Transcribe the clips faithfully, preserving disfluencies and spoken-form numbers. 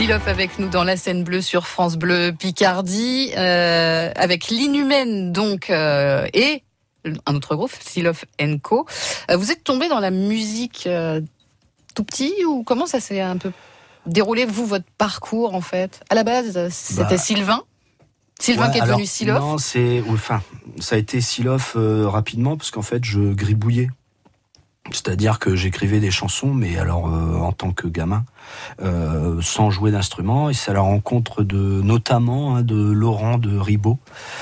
Silof avec nous dans la scène bleue sur France Bleu Picardie, euh, avec l'Inhumaine donc euh, et un autre groupe, Silof and Co. Euh, vous êtes tombé dans la musique euh, tout petit ou comment ça s'est un peu déroulé, vous, votre parcours en fait? À la base, c'était bah, Sylvain Sylvain ouais, qui est alors, devenu Silof? Non, c'est, enfin, ça a été Silof euh, rapidement parce qu'en fait, je gribouillais. C'est-à-dire que j'écrivais des chansons, mais alors euh, en tant que gamin, euh, sans jouer d'instrument. Et c'est à la rencontre de, notamment, hein, de Laurent de Ribot.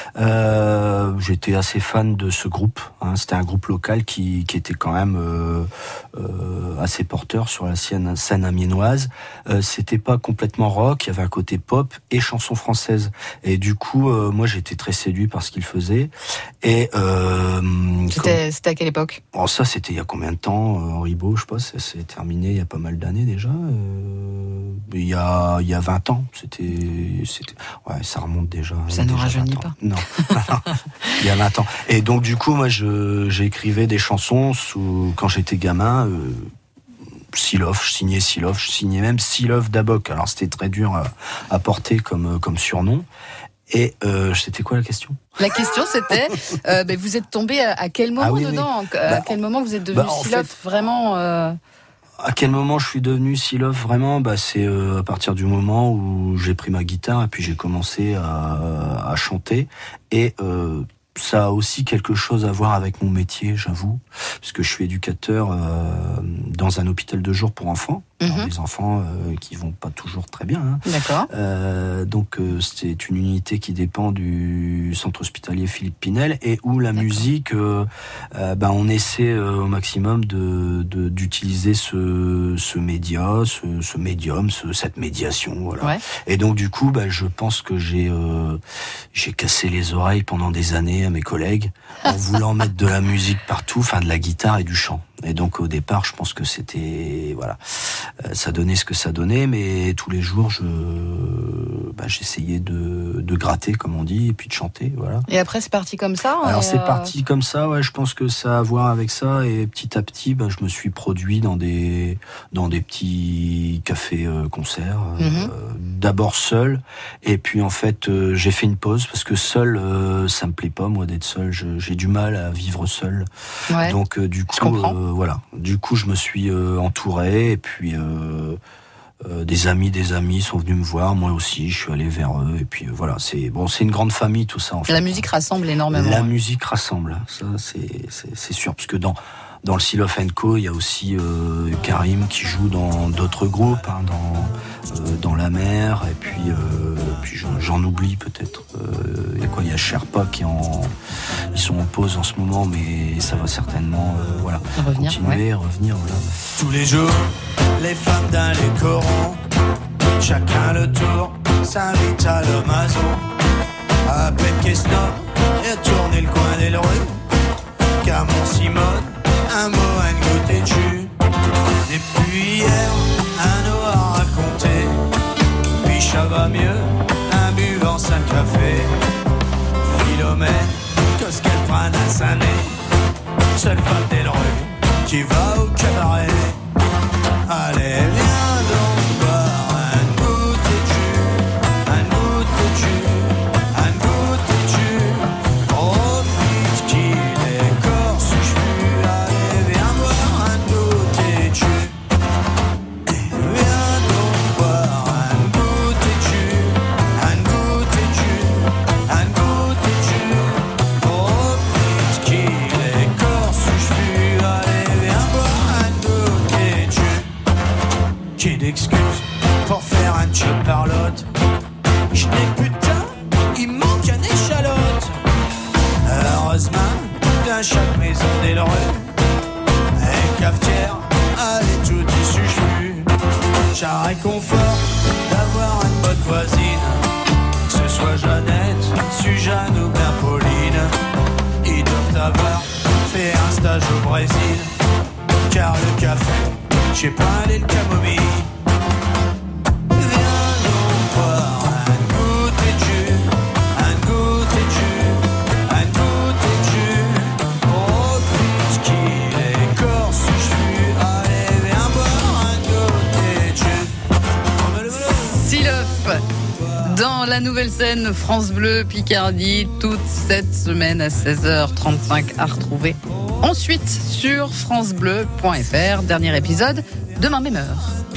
Euh, j'étais assez fan de ce groupe. Hein, c'était un groupe local qui, qui était quand même euh, euh, assez porteur sur la scène, scène amiénoise. Euh, c'était pas complètement rock, il y avait un côté pop et chanson française. Et du coup, euh, moi, j'étais très séduit par ce qu'il faisait. Et euh, c'était, comme... c'était à quelle époque? Oh, ça, c'était il y a combien de temps, euh, Ribot, je sais pas, ça s'est terminé il y a pas mal d'années déjà. Euh, il y a il y a vingt ans, c'était c'était ouais, ça remonte déjà. Ça ne rajeunit pas. Non. Il y a vingt ans. Et donc du coup, moi je j'écrivais des chansons sous quand j'étais gamin. Euh, Silof, je signais Silof, je signais même Silof Daboc. Alors c'était très dur à, à porter comme comme surnom. Et euh, c'était quoi la question? La question c'était, euh, ben vous êtes tombé à, à quel moment ah oui, dedans oui. À bah, quel moment vous êtes devenu bah, Silof fait, vraiment euh... À quel moment je suis devenu Silof vraiment? Bah c'est euh, à partir du moment où j'ai pris ma guitare et puis j'ai commencé à, à chanter. Et euh, ça a aussi quelque chose à voir avec mon métier, j'avoue, parce que je suis éducateur euh, dans un hôpital de jour pour enfants. Mm-hmm. Alors, des enfants euh, qui vont pas toujours très bien. Hein. D'accord. Euh, donc euh, c'est une unité qui dépend du centre hospitalier Philippe Pinel et où la D'accord. musique, euh, euh, ben on essaie euh, au maximum de, de d'utiliser ce ce média, ce, ce médium, ce, cette médiation, voilà. Ouais. Et donc du coup, ben je pense que j'ai euh, j'ai cassé les oreilles pendant des années à mes collègues en voulant mettre de la musique partout, enfin de la guitare et du chant. Et donc au départ, je pense que c'était voilà, euh, ça donnait ce que ça donnait, mais tous les jours, je, bah, j'essayais de, de gratter, comme on dit, et puis de chanter, voilà. Et après, c'est parti comme ça. Alors et c'est euh... parti comme ça, ouais. Je pense que ça a à voir avec ça, et petit à petit, bah, je me suis produit dans des dans des petits cafés euh, concerts, euh, mm-hmm. d'abord seul, et puis en fait, euh, j'ai fait une pause parce que seul, euh, ça me plaît pas, moi, d'être seul. Je, j'ai du mal à vivre seul. Ouais. Donc euh, du coup. Euh, Voilà. Du coup, je me suis euh, entouré et puis euh, euh, des amis, des amis sont venus me voir. Moi aussi, je suis allé vers eux et puis euh, voilà. C'est bon, c'est une grande famille tout ça. En fait. La musique rassemble énormément. La ouais. musique rassemble, ça c'est c'est, c'est sûr parce que dans dans le Silof and Co, il y a aussi euh, Karim qui joue dans d'autres groupes, hein, dans euh, dans la mer et puis euh, puis j'en, j'en oublie peut-être. Euh, il y a quoi? Il y a Sherpa qui est en ils sont en pause en ce moment, mais ça va certainement euh, voilà revenir, continuer, ouais. revenir. Voilà. Tous les jours, les femmes d'un les corons, chacun le tour, s'invite à l'homazo. À peine qu'est snob, et à tourner le coin des rues. Car mon Simone, un mot, un goûter de jus. Depuis hier, un eau à raconter. Puis ça va mieux, un buvant cinq café. Philomène, qu'est-ce qu'elle prenne à Saint-Né. Seule femme des rues qui va au cabaret. Allez, viens donc boire un goûter de jus, un goûter de jus, un goûter de jus. Profite qu'il est corse chevelu. Allez, viens boire un goûter de jus. Et viens donc boire un goûter de jus, un goûter de jus, un goûter de jus. Profite qu'il est corse chevelu. Allez, viens boire un goûter de jus. J'ai d'excuses pour faire un chip parlotte. J'n'ai putain, il manque une échalote. Heureusement, dans chaque maison des rues, et cafetière, allez tout y suffit. J'ai réconfort d'avoir une bonne voisine, que ce soit Jeannette, Suzanne ou bien Pauline. Ils doivent avoir fait un stage au Brésil, car le café, j'ai pas allé le camomille. Viens donc boire un goûter de jus, un goûter de jus, un goûter de jus. Profite qu'il est corse chevelu. Allez, viens boire un goûter de jus. Silof dans la nouvelle scène France Bleu Picardie toute cette semaine à seize heures trente-cinq à retrouver ensuite sur francebleu point fr. Dernier épisode demain même heure.